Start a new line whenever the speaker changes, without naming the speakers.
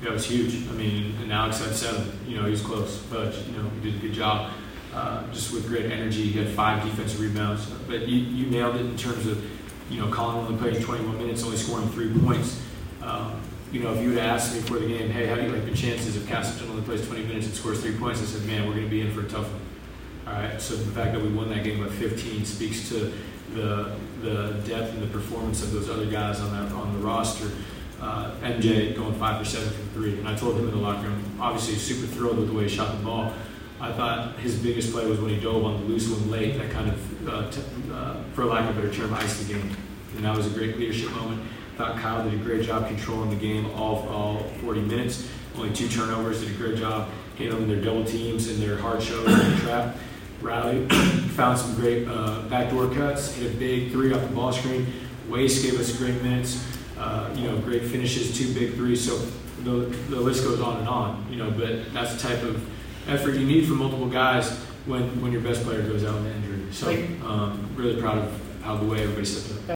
Yeah, it was huge. I mean, and Alex had 7. He was close, but he did a good job. Just with great energy. He had 5 defensive rebounds. But you nailed it in terms of, Colin only played 21 minutes, only scoring 3 points. If you would have asked me before the game, hey, how do you like the chances if Castleton only plays 20 minutes and scores 3 points? I said, man, we're going to be in for a tough one. All right. So the fact that we won that game by 15 speaks to the depth and the performance of those other guys on the roster. MJ going 5 for 7 from 3, and I told him in the locker room, obviously super thrilled with the way he shot the ball. I thought his biggest play was when he dove on the loose one late, that kind of, for lack of a better term, iced the game. And that was a great leadership moment. I thought Kyle did a great job controlling the game all 40 minutes. Only 2 turnovers, did a great job handling their double teams and their hard shows in the trap. Riley found some great backdoor cuts, hit a big 3 off the ball screen. Wace gave us great minutes, great finishes, 2 big 3s. So the list goes on and on, but that's the type of effort you need from multiple guys when your best player goes out with injury. So really proud of how the way everybody stepped up.